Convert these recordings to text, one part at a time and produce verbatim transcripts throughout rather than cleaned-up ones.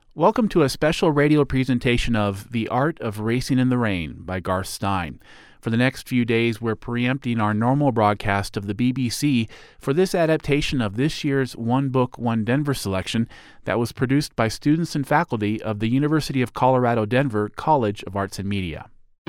Welcome to a special radio presentation of The Art of Racing in the Rain by Garth Stein. For the next few days, we're preempting our normal broadcast of the B B C for this adaptation of this year's One Book, One Denver selection that was produced by students and faculty of the University of Colorado Denver College of Arts and Media.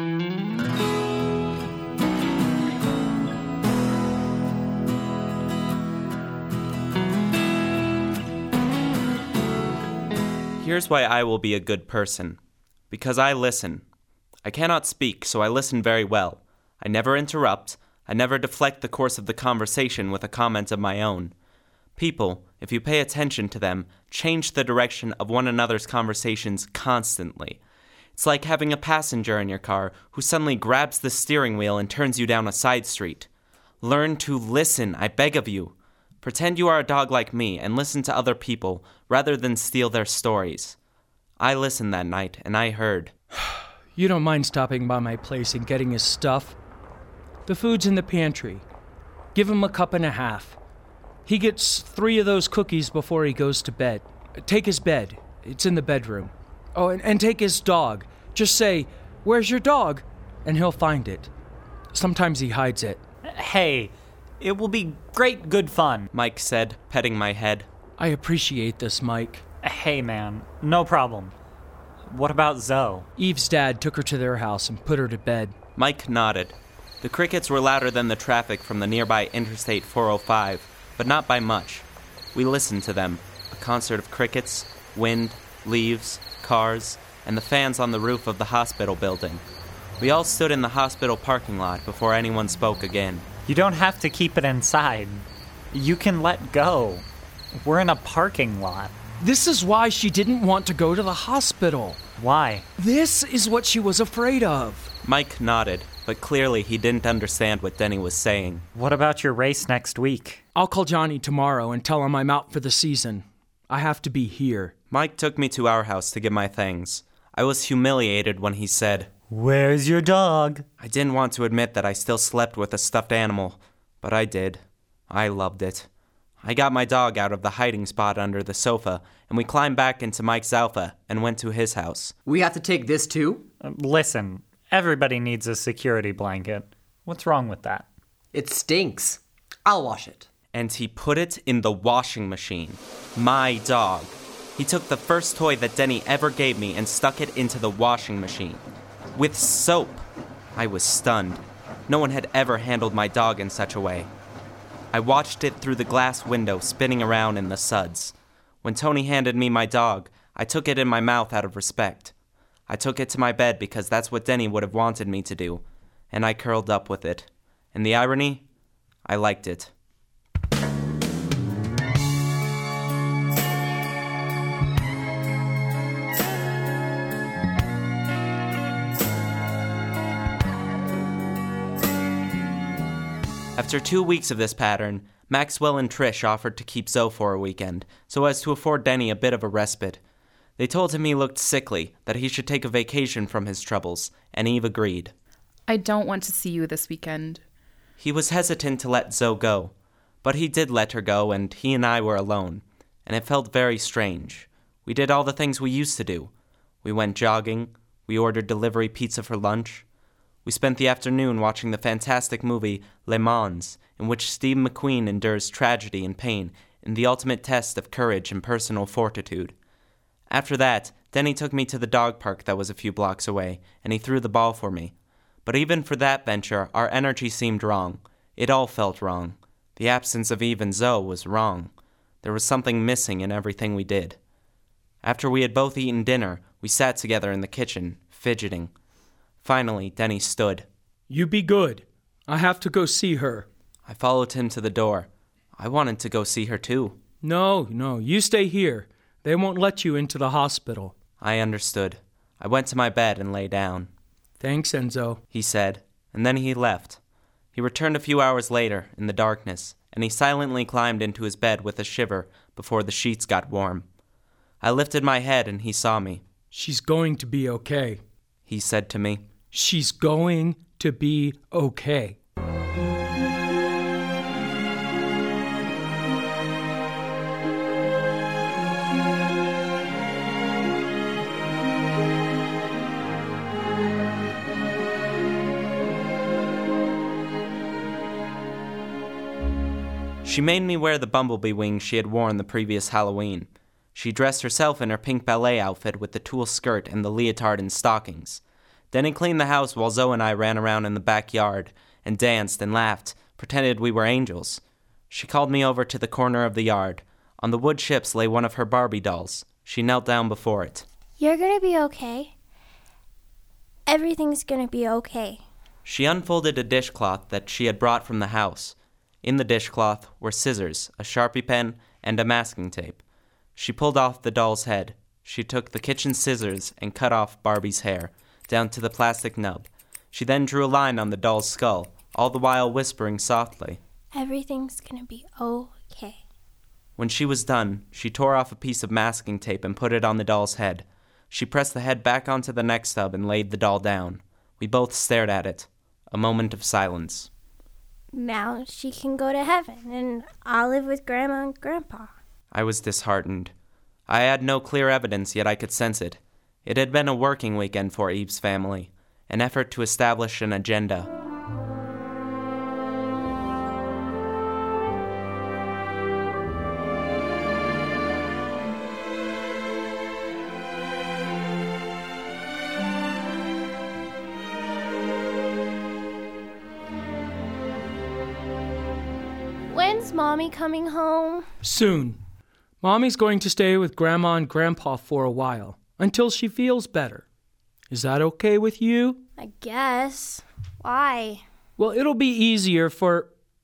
Here's why I will be a good person. Because I listen. I cannot speak, so I listen very well. I never interrupt. I never deflect the course of the conversation with a comment of my own. People, if you pay attention to them, change the direction of one another's conversations constantly. It's like having a passenger in your car who suddenly grabs the steering wheel and turns you down a side street. Learn to listen, I beg of you. Pretend you are a dog like me and listen to other people rather than steal their stories. I listened that night, and I heard. You don't mind stopping by my place and getting his stuff? The food's in the pantry. Give him a cup and a half. He gets three of those cookies before he goes to bed. Take his bed. It's in the bedroom. Oh, and, and take his dog. Just say, "Where's your dog?" and he'll find it. Sometimes he hides it. Hey, it will be great good fun, Mike said, petting my head. I appreciate this, Mike. Hey, man, no problem. What about Zoe? Eve's dad took her to their house and put her to bed. Mike nodded. The crickets were louder than the traffic from the nearby Interstate four oh five, but not by much. We listened to them, a concert of crickets, wind, leaves, cars, and the fans on the roof of the hospital building. We all stood in the hospital parking lot before anyone spoke again. You don't have to keep it inside. You can let go. We're in a parking lot. This is why she didn't want to go to the hospital. Why? This is what she was afraid of. Mike nodded, but clearly he didn't understand what Denny was saying. What about your race next week? I'll call Johnny tomorrow and tell him I'm out for the season. I have to be here. Mike took me to our house to get my things. I was humiliated when he said, "Where's your dog?" I didn't want to admit that I still slept with a stuffed animal, but I did. I loved it. I got my dog out of the hiding spot under the sofa, and we climbed back into Mike's Alpha and went to his house. We have to take this too? Uh, listen, everybody needs a security blanket. What's wrong with that? It stinks. I'll wash it. And he put it in the washing machine. My dog. He took the first toy that Denny ever gave me and stuck it into the washing machine. With soap. I was stunned. No one had ever handled my dog in such a way. I watched it through the glass window spinning around in the suds. When Tony handed me my dog, I took it in my mouth out of respect. I took it to my bed because that's what Denny would have wanted me to do, and I curled up with it. And the irony? I liked it. After two weeks of this pattern, Maxwell and Trish offered to keep Zoe for a weekend, so as to afford Denny a bit of a respite. They told him he looked sickly, that he should take a vacation from his troubles, and Eve agreed. I don't want to see you this weekend. He was hesitant to let Zoe go, but he did let her go, and he and I were alone, and it felt very strange. We did all the things we used to do. We went jogging, we ordered delivery pizza for lunch. We spent the afternoon watching the fantastic movie Le Mans, in which Steve McQueen endures tragedy and pain in the ultimate test of courage and personal fortitude. After that, Denny took me to the dog park that was a few blocks away, and he threw the ball for me. But even for that venture, our energy seemed wrong. It all felt wrong. The absence of Eve and Zoe was wrong. There was something missing in everything we did. After we had both eaten dinner, we sat together in the kitchen, fidgeting. Finally, Denny stood. You be good. I have to go see her. I followed him to the door. I wanted to go see her too. No, no, you stay here. They won't let you into the hospital. I understood. I went to my bed and lay down. Thanks, Enzo, he said, and then he left. He returned a few hours later, in the darkness, and he silently climbed into his bed with a shiver before the sheets got warm. I lifted my head and he saw me. She's going to be okay, he said to me. She's going to be okay. She made me wear the bumblebee wings she had worn the previous Halloween. She dressed herself in her pink ballet outfit with the tulle skirt and the leotard and stockings. Denny cleaned the house while Zoe and I ran around in the backyard and danced and laughed, pretended we were angels. She called me over to the corner of the yard. On the wood chips lay one of her Barbie dolls. She knelt down before it. You're gonna be okay. Everything's gonna be okay. She unfolded a dishcloth that she had brought from the house. In the dishcloth were scissors, a Sharpie pen, and a masking tape. She pulled off the doll's head. She took the kitchen scissors and cut off Barbie's hair, down to the plastic nub. She then drew a line on the doll's skull, all the while whispering softly. Everything's gonna be okay. When she was done, she tore off a piece of masking tape and put it on the doll's head. She pressed the head back onto the neck stub and laid the doll down. We both stared at it. A moment of silence. Now she can go to heaven, and I'll live with Grandma and Grandpa. I was disheartened. I had no clear evidence, yet I could sense it. It had been a working weekend for Eve's family, an effort to establish an agenda. When's Mommy coming home? Soon. Mommy's going to stay with Grandma and Grandpa for a while, until she feels better. Is that okay with you? I guess. Why? Well, it'll be easier for...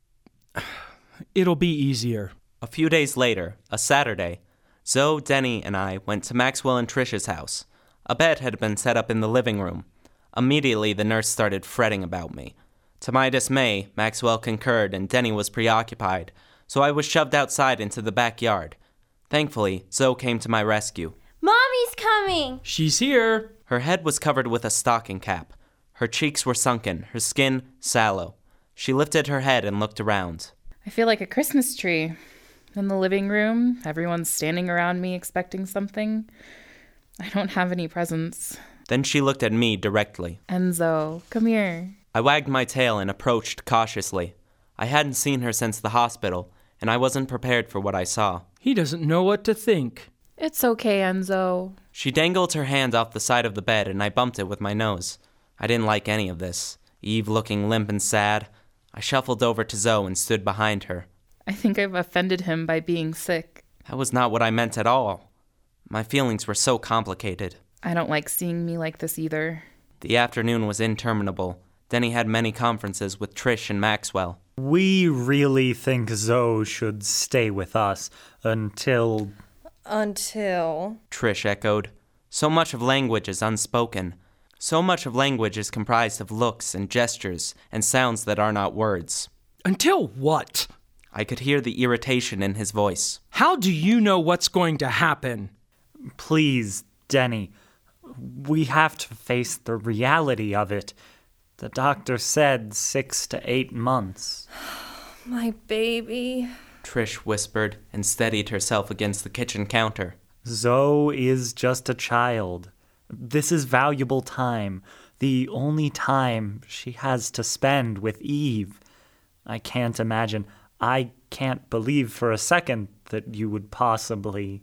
It'll be easier. A few days later, a Saturday, Zoe, Denny, and I went to Maxwell and Trish's house. A bed had been set up in the living room. Immediately, the nurse started fretting about me. To my dismay, Maxwell concurred and Denny was preoccupied, so I was shoved outside into the backyard. Thankfully, Zoe came to my rescue. Mommy's coming! She's here. Her head was covered with a stocking cap. Her cheeks were sunken, her skin sallow. She lifted her head and looked around. I feel like a Christmas tree. In the living room, everyone's standing around me expecting something. I don't have any presents. Then she looked at me directly. Enzo, come here. I wagged my tail and approached cautiously. I hadn't seen her since the hospital, and I wasn't prepared for what I saw. He doesn't know what to think. It's okay, Enzo. She dangled her hand off the side of the bed, and I bumped it with my nose. I didn't like any of this. Eve looking limp and sad. I shuffled over to Zoe and stood behind her. I think I've offended him by being sick. That was not what I meant at all. My feelings were so complicated. I don't like seeing me like this either. The afternoon was interminable. Denny had many conferences with Trish and Maxwell. We really think Zoe should stay with us until... Until... Trish echoed. So much of language is unspoken. So much of language is comprised of looks and gestures and sounds that are not words. Until what? I could hear the irritation in his voice. How do you know what's going to happen? Please, Denny, we have to face the reality of it. The doctor said six to eight months. My baby. Trish whispered and steadied herself against the kitchen counter. Zoe is just a child. This is valuable time, the only time she has to spend with Eve. I can't imagine, I can't believe for a second that you would possibly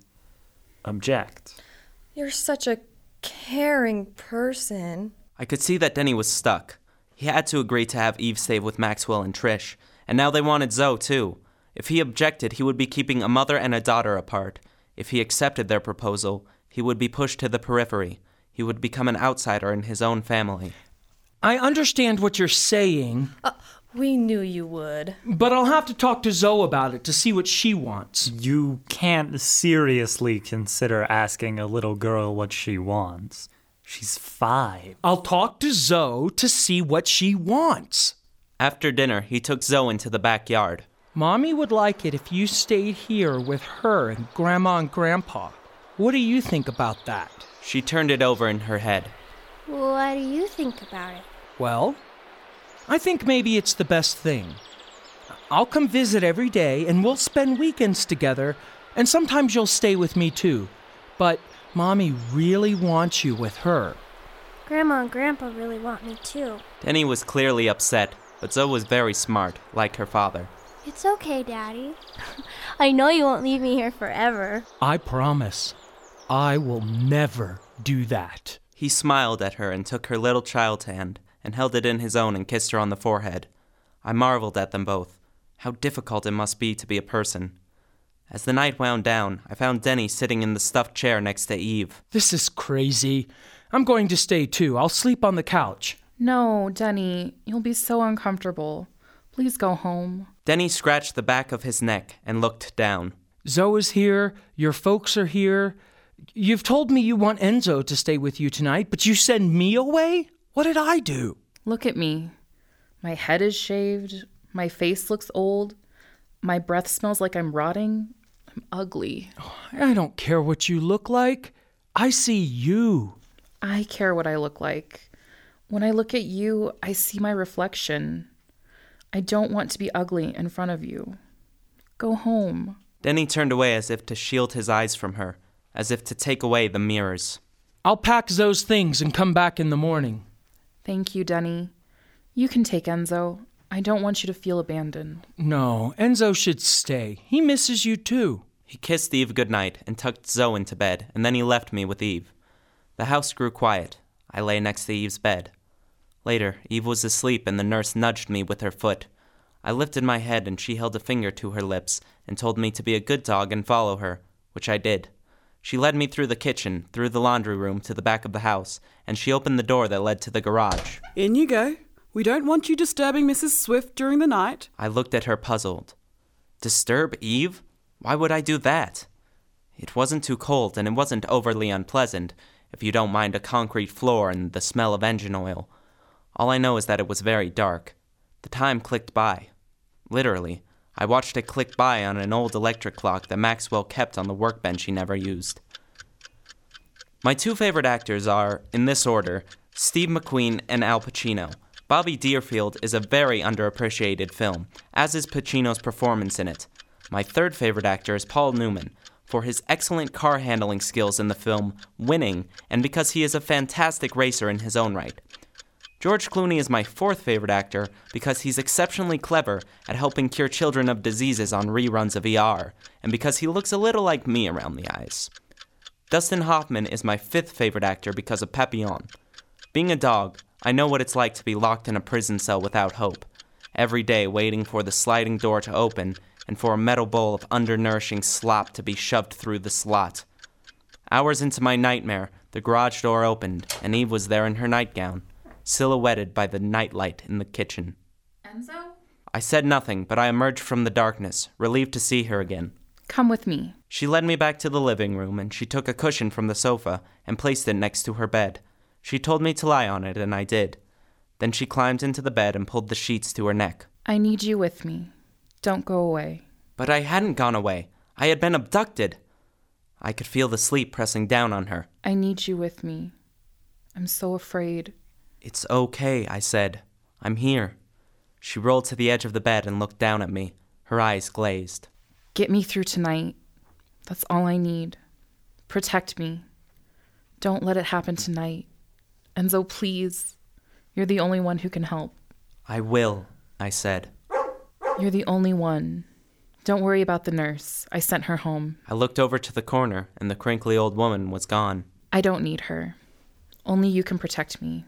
object. You're such a caring person. I could see that Denny was stuck. He had to agree to have Eve stay with Maxwell and Trish, and now they wanted Zoe too. If he objected, he would be keeping a mother and a daughter apart. If he accepted their proposal, he would be pushed to the periphery. He would become an outsider in his own family. I understand what you're saying. Uh, we knew you would. But I'll have to talk to Zoe about it to see what she wants. You can't seriously consider asking a little girl what she wants. She's five. I'll talk to Zoe to see what she wants. After dinner, he took Zoe into the backyard. Mommy would like it if you stayed here with her and Grandma and Grandpa. What do you think about that? She turned it over in her head. What do you think about it? Well, I think maybe it's the best thing. I'll come visit every day and we'll spend weekends together, and sometimes you'll stay with me too. But Mommy really wants you with her. Grandma and Grandpa really want me too. Denny was clearly upset, but Zoe was very smart, like her father. It's okay, Daddy. I know you won't leave me here forever. I promise. I will never do that. He smiled at her and took her little child's hand and held it in his own and kissed her on the forehead. I marveled at them both. How difficult it must be to be a person. As the night wound down, I found Denny sitting in the stuffed chair next to Eve. This is crazy. I'm going to stay too. I'll sleep on the couch. No, Denny, you'll be so uncomfortable. Please go home. Denny scratched the back of his neck and looked down. Zoe is here. Your folks are here. You've told me you want Enzo to stay with you tonight, but you send me away? What did I do? Look at me. My head is shaved. My face looks old. My breath smells like I'm rotting. I'm ugly. I don't care what you look like. I see you. I care what I look like. When I look at you, I see my reflection. I don't want to be ugly in front of you. Go home. Denny turned away as if to shield his eyes from her, as if to take away the mirrors. I'll pack Zoe's things and come back in the morning. Thank you, Denny. You can take Enzo. I don't want you to feel abandoned. No, Enzo should stay. He misses you too. He kissed Eve goodnight and tucked Zoe into bed, and then he left me with Eve. The house grew quiet. I lay next to Eve's bed. Later, Eve was asleep and the nurse nudged me with her foot. I lifted my head and she held a finger to her lips and told me to be a good dog and follow her, which I did. She led me through the kitchen, through the laundry room to the back of the house, and she opened the door that led to the garage. In you go. We don't want you disturbing Missus Swift during the night. I looked at her puzzled. Disturb Eve? Why would I do that? It wasn't too cold and it wasn't overly unpleasant, if you don't mind a concrete floor and the smell of engine oil. All I know is that it was very dark. The time clicked by. Literally. I watched it click by on an old electric clock that Maxwell kept on the workbench he never used. My two favorite actors are, in this order, Steve McQueen and Al Pacino. Bobby Deerfield is a very underappreciated film, as is Pacino's performance in it. My third favorite actor is Paul Newman, for his excellent car handling skills in the film Winning, and because he is a fantastic racer in his own right. George Clooney is my fourth favorite actor because he's exceptionally clever at helping cure children of diseases on reruns of E R, and because he looks a little like me around the eyes. Dustin Hoffman is my fifth favorite actor because of Papillon. Being a dog, I know what it's like to be locked in a prison cell without hope, every day waiting for the sliding door to open and for a metal bowl of undernourishing slop to be shoved through the slot. Hours into my nightmare, the garage door opened, and Eve was there in her nightgown, silhouetted by the nightlight in the kitchen. Enzo? I said nothing, but I emerged from the darkness, relieved to see her again. Come with me. She led me back to the living room, and she took a cushion from the sofa and placed it next to her bed. She told me to lie on it, and I did. Then she climbed into the bed and pulled the sheets to her neck. I need you with me. Don't go away. But I hadn't gone away. I had been abducted. I could feel the sleep pressing down on her. I need you with me. I'm so afraid. It's okay, I said. I'm here. She rolled to the edge of the bed and looked down at me, her eyes glazed. Get me through tonight. That's all I need. Protect me. Don't let it happen tonight. Enzo, please. You're the only one who can help. I will, I said. You're the only one. Don't worry about the nurse. I sent her home. I looked over to the corner, and the crinkly old woman was gone. I don't need her. Only you can protect me.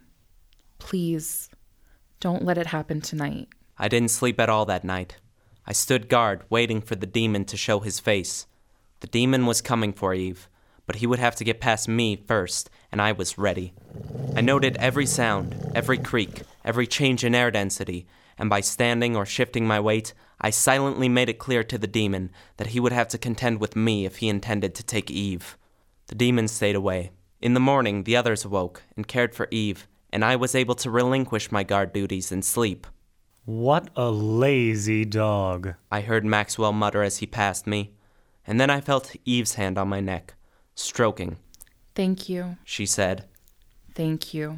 Please, don't let it happen tonight. I didn't sleep at all that night. I stood guard, waiting for the demon to show his face. The demon was coming for Eve, but he would have to get past me first, and I was ready. I noted every sound, every creak, every change in air density, and by standing or shifting my weight, I silently made it clear to the demon that he would have to contend with me if he intended to take Eve. The demon stayed away. In the morning, the others awoke and cared for Eve, and I was able to relinquish my guard duties and sleep. What a lazy dog, I heard Maxwell mutter as he passed me, and then I felt Eve's hand on my neck, stroking. Thank you, she said. Thank you.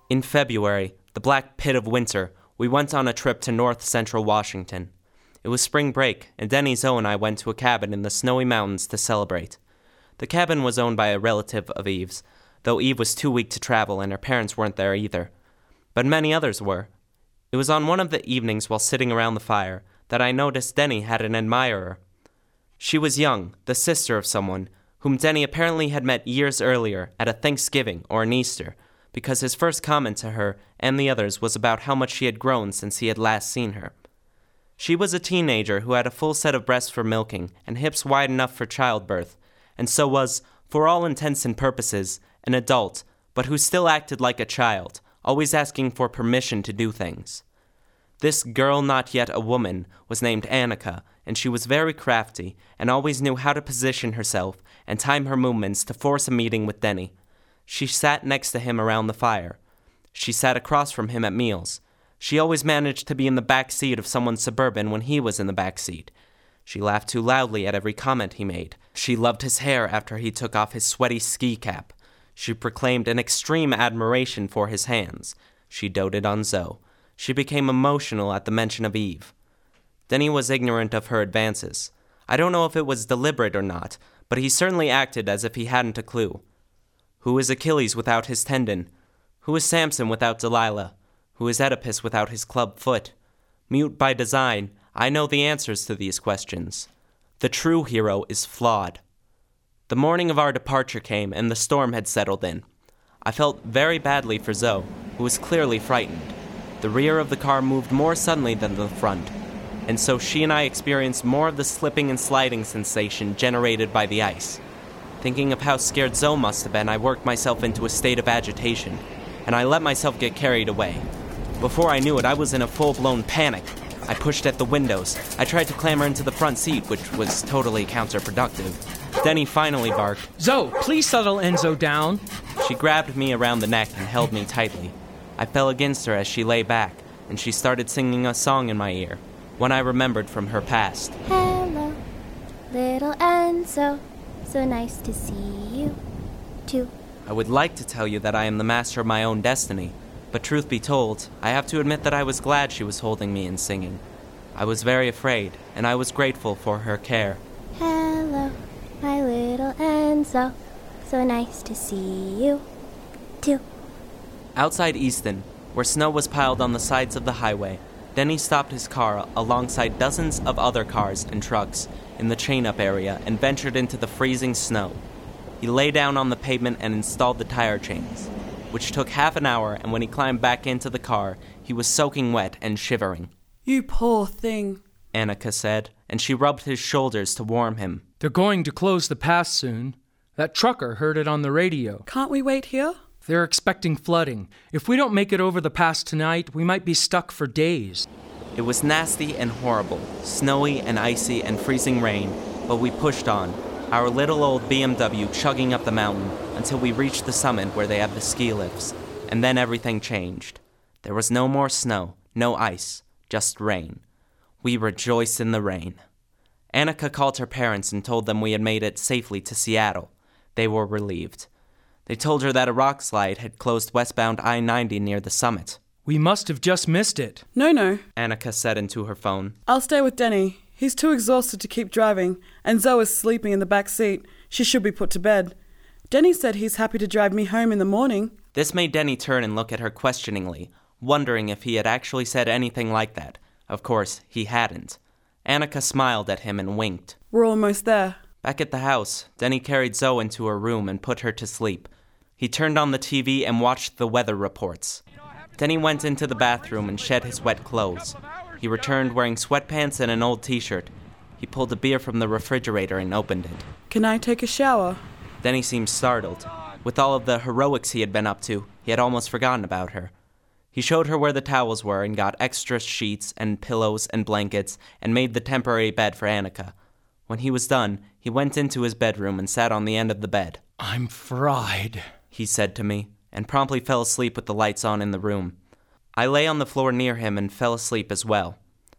In February, the black pit of winter, we went on a trip to north central Washington. It was spring break, and Denny, Zoe, and I went to a cabin in the snowy mountains to celebrate. The cabin was owned by a relative of Eve's, though Eve was too weak to travel and her parents weren't there either. But many others were. It was on one of the evenings while sitting around the fire that I noticed Denny had an admirer. She was young, the sister of someone, whom Denny apparently had met years earlier at a Thanksgiving or an Easter, because his first comment to her and the others was about how much she had grown since he had last seen her. She was a teenager who had a full set of breasts for milking and hips wide enough for childbirth, and so was, for all intents and purposes, an adult, but who still acted like a child, always asking for permission to do things. This girl not yet a woman was named Annika, and she was very crafty and always knew how to position herself and time her movements to force a meeting with Denny. She sat next to him around the fire. She sat across from him at meals. She always managed to be in the back seat of someone's Suburban when he was in the back seat. She laughed too loudly at every comment he made. She loved his hair after he took off his sweaty ski cap. She proclaimed an extreme admiration for his hands. She doted on Zoe. She became emotional at the mention of Eve. Denny was ignorant of her advances. I don't know if it was deliberate or not, but he certainly acted as if he hadn't a clue. Who is Achilles without his tendon? Who is Samson without Delilah? Who is Oedipus without his club foot? Mute by design, I know the answers to these questions. The true hero is flawed. The morning of our departure came, and the storm had settled in. I felt very badly for Zoe, who was clearly frightened. The rear of the car moved more suddenly than the front, and so she and I experienced more of the slipping and sliding sensation generated by the ice. Thinking of how scared Zoe must have been, I worked myself into a state of agitation, and I let myself get carried away. Before I knew it, I was in a full-blown panic. I pushed at the windows. I tried to clamber into the front seat, which was totally counterproductive. Denny finally barked, Zoe, please settle Enzo down. She grabbed me around the neck and held me tightly. I fell against her as she lay back, and she started singing a song in my ear, one I remembered from her past. Hello, little Enzo. So nice to see you, too. I would like to tell you that I am the master of my own destiny, but truth be told, I have to admit that I was glad she was holding me and singing. I was very afraid, and I was grateful for her care. Hello, my little Enzo. So nice to see you, too. Outside Easton, where snow was piled on the sides of the highway, Denny stopped his car alongside dozens of other cars and trucks in the chain-up area and ventured into the freezing snow. He lay down on the pavement and installed the tire chains, which took half an hour, and when he climbed back into the car, he was soaking wet and shivering. You poor thing, Annika said, and she rubbed his shoulders to warm him. They're going to close the pass soon. That trucker heard it on the radio. Can't we wait here? They're expecting flooding. If we don't make it over the pass tonight, we might be stuck for days. It was nasty and horrible, snowy and icy and freezing rain, but we pushed on, our little old B M W chugging up the mountain until we reached the summit where they have the ski lifts, and then everything changed. There was no more snow, no ice, just rain. We rejoiced in the rain. Annika called her parents and told them we had made it safely to Seattle. They were relieved. They told her that a rock slide had closed westbound I ninety near the summit. We must have just missed it. No, no. Annika said into her phone. I'll stay with Denny. He's too exhausted to keep driving, and Zoe is sleeping in the back seat. She should be put to bed. Denny said he's happy to drive me home in the morning. This made Denny turn and look at her questioningly, wondering if he had actually said anything like that. Of course, he hadn't. Annika smiled at him and winked. We're almost there. Back at the house, Denny carried Zoe into her room and put her to sleep. He turned on the T V and watched the weather reports. Denny went into the bathroom and shed his wet clothes. He returned wearing sweatpants and an old t-shirt. He pulled a beer from the refrigerator and opened it. Can I take a shower? Denny seemed startled. With all of the heroics he had been up to, he had almost forgotten about her. He showed her where the towels were and got extra sheets and pillows and blankets and made the temporary bed for Annika. When he was done, he went into his bedroom and sat on the end of the bed. I'm fried, he said to me, and promptly fell asleep with the lights on in the room. I lay on the floor near him and fell asleep as well.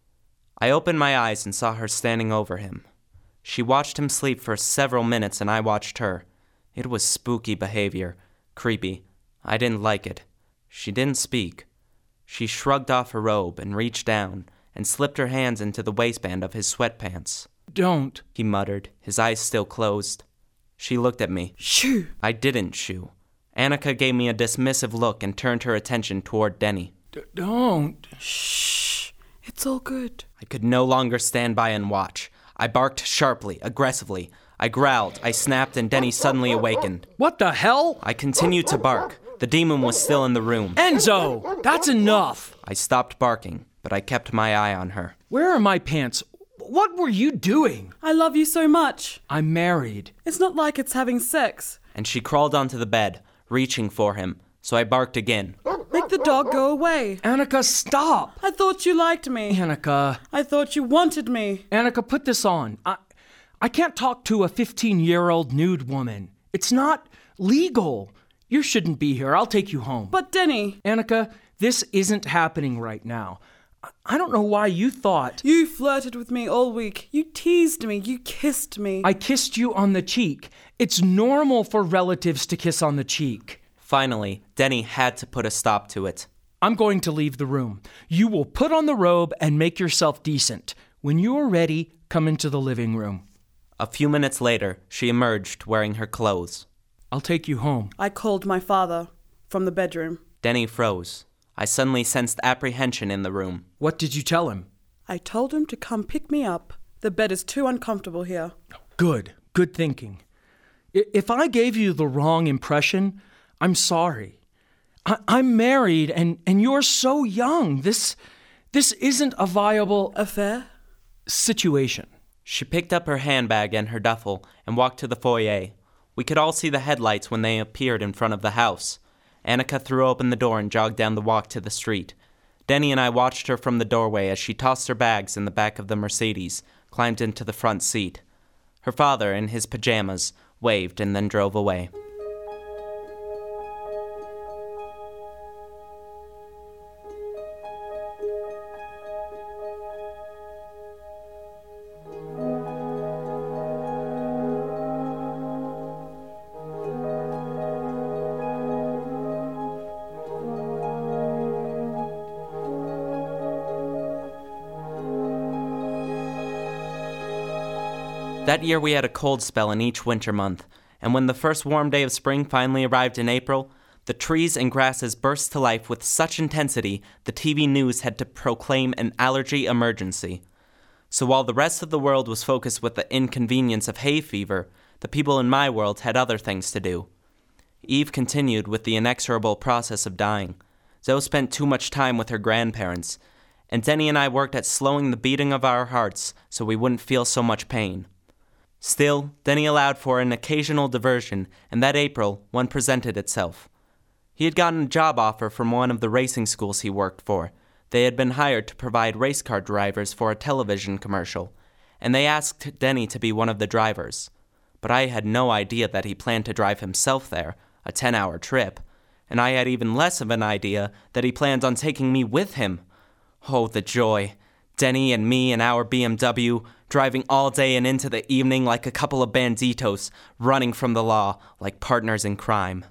I opened my eyes and saw her standing over him. She watched him sleep for several minutes and I watched her. It was spooky behavior. Creepy. I didn't like it. She didn't speak. She shrugged off her robe and reached down and slipped her hands into the waistband of his sweatpants. Don't, he muttered, his eyes still closed. She looked at me. Shoo! I didn't shoo. Annika gave me a dismissive look and turned her attention toward Denny. D- don't. Shh. It's all good. I could no longer stand by and watch. I barked sharply, aggressively. I growled, I snapped, and Denny suddenly awakened. What the hell? I continued to bark. The demon was still in the room. Enzo, that's enough. I stopped barking, but I kept my eye on her. Where are my pants? What were you doing? I love you so much. I'm married. It's not like it's having sex. And she crawled onto the bed, reaching for him, so I barked again. Make the dog go away. Annika, stop. I thought you liked me. Annika. I thought you wanted me. Annika, put this on. I, I can't talk to a fifteen-year-old nude woman. It's not legal. You shouldn't be here. I'll take you home. But Denny. Annika, this isn't happening right now. I don't know why you thought... You flirted with me all week. You teased me. You kissed me. I kissed you on the cheek. It's normal for relatives to kiss on the cheek. Finally, Denny had to put a stop to it. I'm going to leave the room. You will put on the robe and make yourself decent. When you are ready, come into the living room. A few minutes later, she emerged wearing her clothes. I'll take you home. I called my father from the bedroom. Denny froze. I suddenly sensed apprehension in the room. What did you tell him? I told him to come pick me up. The bed is too uncomfortable here. Good. Good thinking. If I gave you the wrong impression, I'm sorry. I- I'm married and, and you're so young. This, this isn't a viable... Affair? Situation. She picked up her handbag and her duffel and walked to the foyer. We could all see the headlights when they appeared in front of the house. Annika threw open the door and jogged down the walk to the street. Denny and I watched her from the doorway as she tossed her bags in the back of the Mercedes, climbed into the front seat. Her father, in his pajamas, waved and then drove away. That year we had a cold spell in each winter month, and when the first warm day of spring finally arrived in April, the trees and grasses burst to life with such intensity the T V news had to proclaim an allergy emergency. So while the rest of the world was focused with the inconvenience of hay fever, the people in my world had other things to do. Eve continued with the inexorable process of dying. Zoe spent too much time with her grandparents, and Denny and I worked at slowing the beating of our hearts so we wouldn't feel so much pain. Still, Denny allowed for an occasional diversion, and that April, one presented itself. He had gotten a job offer from one of the racing schools he worked for. They had been hired to provide race car drivers for a television commercial, and they asked Denny to be one of the drivers. But I had no idea that he planned to drive himself there, a ten-hour trip, and I had even less of an idea that he planned on taking me with him. Oh, the joy. Denny and me and our B M W, driving all day and into the evening like a couple of banditos, running from the law like partners in crime.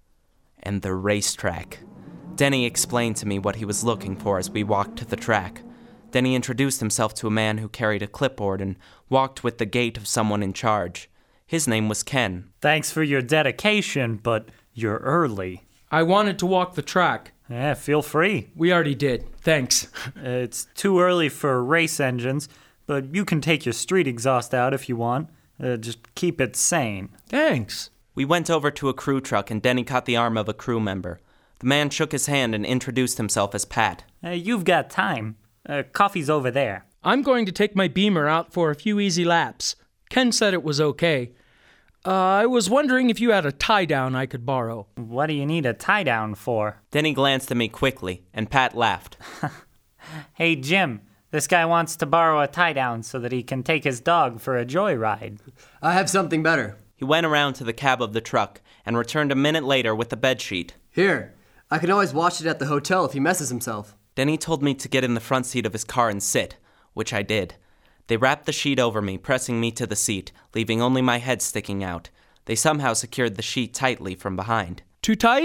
And the racetrack. Denny explained to me what he was looking for as we walked to the track. Denny introduced himself to a man who carried a clipboard and walked with the gait of someone in charge. His name was Ken. Thanks for your dedication, but you're early. I wanted to walk the track. Yeah, feel free. We already did. Thanks. It's too early for race engines, but you can take your street exhaust out if you want. Uh, just keep it sane. Thanks. We went over to a crew truck and Denny caught the arm of a crew member. The man shook his hand and introduced himself as Pat. Uh, you've got time. Uh, coffee's over there. I'm going to take my Beamer out for a few easy laps. Ken said it was okay. Uh, I was wondering if you had a tie-down I could borrow. What do you need a tie-down for? Denny glanced at me quickly, and Pat laughed. Hey, Jim, this guy wants to borrow a tie-down so that he can take his dog for a joyride. I have something better. He went around to the cab of the truck and returned a minute later with the bedsheet. Here, I can always watch it at the hotel if he messes himself. Denny told me to get in the front seat of his car and sit, which I did. They wrapped the sheet over me, pressing me to the seat, leaving only my head sticking out. They somehow secured the sheet tightly from behind. Too tight?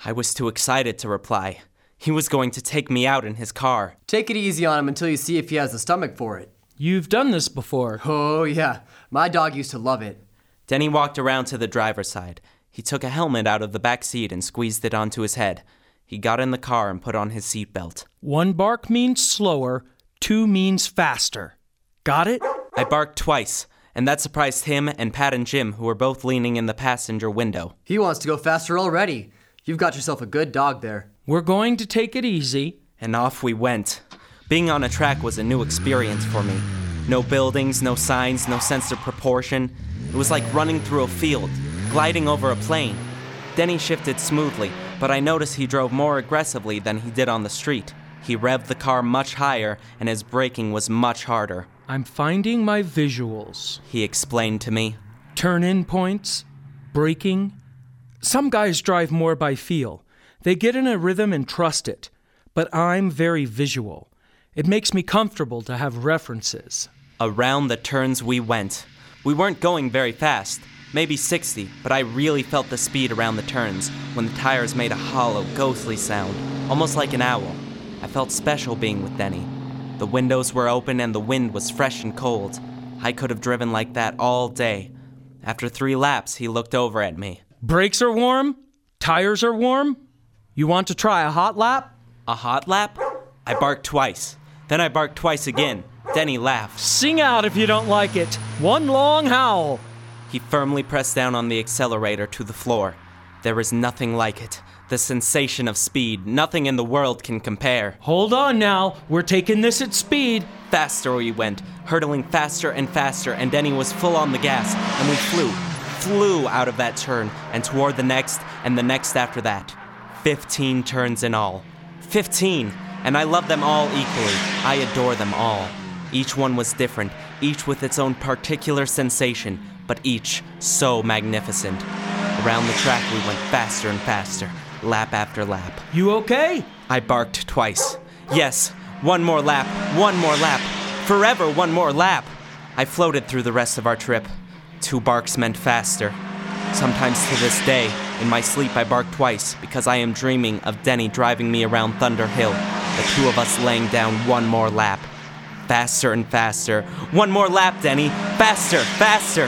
I was too excited to reply. He was going to take me out in his car. Take it easy on him until you see if he has the stomach for it. You've done this before. Oh, yeah. My dog used to love it. Denny walked around to the driver's side. He took a helmet out of the back seat and squeezed it onto his head. He got in the car and put on his seatbelt. One bark means slower, two means faster. Got it? I barked twice, and that surprised him and Pat and Jim, who were both leaning in the passenger window. He wants to go faster already. You've got yourself a good dog there. We're going to take it easy. And off we went. Being on a track was a new experience for me. No buildings, no signs, no sense of proportion. It was like running through a field, gliding over a plane. Denny shifted smoothly, but I noticed he drove more aggressively than he did on the street. He revved the car much higher, and his braking was much harder. I'm finding my visuals, he explained to me. Turn-in points, braking. Some guys drive more by feel. They get in a rhythm and trust it. But I'm very visual. It makes me comfortable to have references. Around the turns we went. We weren't going very fast, maybe sixty, but I really felt the speed around the turns when the tires made a hollow, ghostly sound, almost like an owl. I felt special being with Denny. The windows were open and the wind was fresh and cold. I could have driven like that all day. After three laps, he looked over at me. Brakes are warm? Tires are warm? You want to try a hot lap? A hot lap? I barked twice. Then I barked twice again. Denny laughed. Sing out if you don't like it. One long howl. He firmly pressed down on the accelerator to the floor. There is nothing like it. The sensation of speed, nothing in the world can compare. Hold on now. We're taking this at speed. Faster we went, hurtling faster and faster, and Denny was full on the gas, and we flew, flew out of that turn, and toward the next, and the next after that. Fifteen turns in all. Fifteen! And I love them all equally. I adore them all. Each one was different, each with its own particular sensation, but each so magnificent. Around the track we went faster and faster, lap after lap. You okay? I barked twice. Yes, one more lap, one more lap, forever one more lap. I floated through the rest of our trip. Two barks meant faster. Sometimes to this day, in my sleep I bark twice because I am dreaming of Denny driving me around Thunder Hill, the two of us laying down one more lap. Faster and faster. One more lap, Denny. Faster, faster.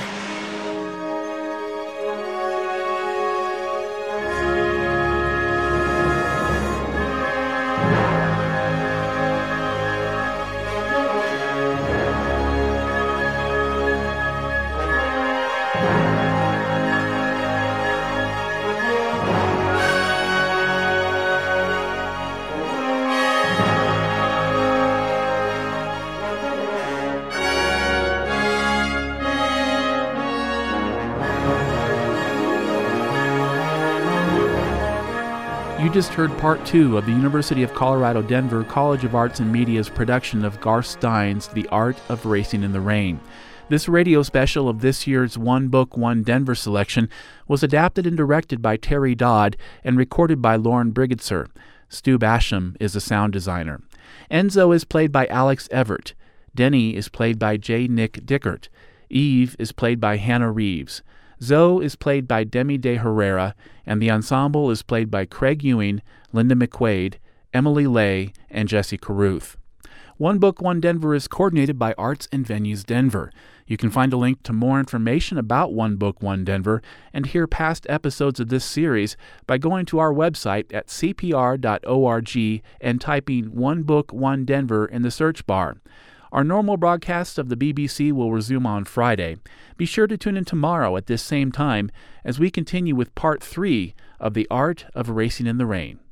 You just heard part two of the University of Colorado Denver College of Arts and Media's production of Garth Stein's The Art of Racing in the Rain. This radio special of this year's One Book, One Denver selection was adapted and directed by Terry Dodd and recorded by Lauren Brigitzer. Stu Basham is the sound designer. Enzo is played by Alex Everett. Denny is played by J. Nick Dickert. Eve is played by Hannah Reeves. Zoe is played by Demi De Herrera, and the ensemble is played by Craig Ewing, Linda McQuaid, Emily Lay, and Jesse Carruth. One Book, One Denver is coordinated by Arts and Venues Denver. You can find a link to more information about One Book, One Denver and hear past episodes of this series by going to our website at c p r dot org and typing One Book, One Denver in the search bar. Our normal broadcast of the B B C will resume on Friday. Be sure to tune in tomorrow at this same time as we continue with part three of The Art of Racing in the Rain.